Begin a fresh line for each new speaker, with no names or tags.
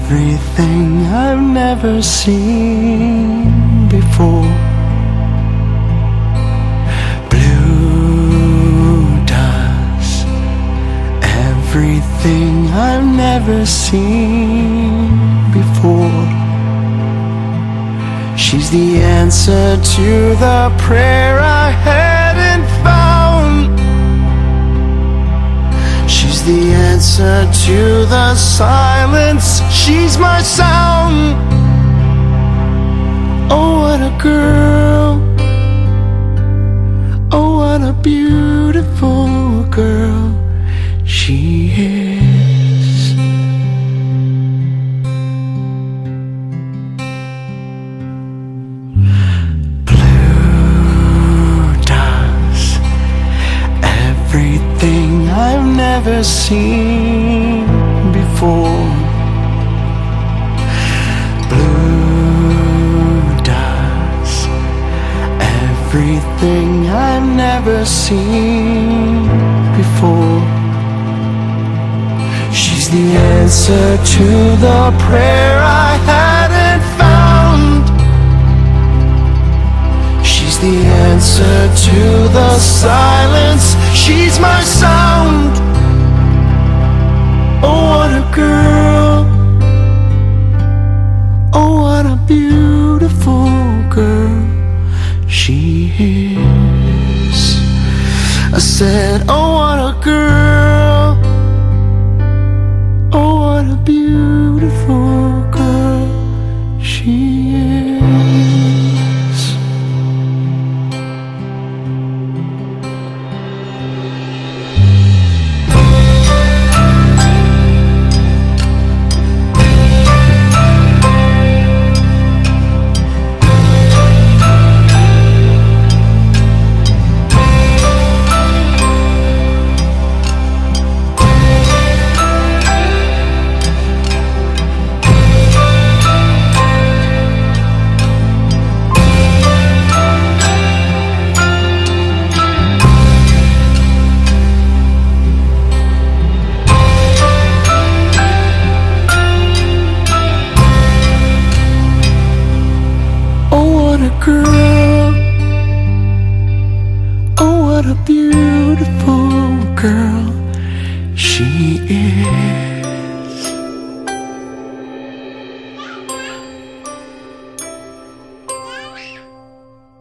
everything I've never seen before. Blue dust, everything I've never seen before. She's the answer to the prayer I hadn't found. She's the answer to the silence. She's my sound. Oh, what a girl. Oh, what a beautiful girl she is. Everything I've never seen before. Blue dust, everything I've never seen before. She's the answer to the prayer I hadn't found. She's the answer to the silence. She's my sound. Oh, what a girl. Oh, what a beautiful girl she is. I said, oh, what a girl. Oh, what a beautiful girl she is. Girl, oh, what a beautiful girl she is.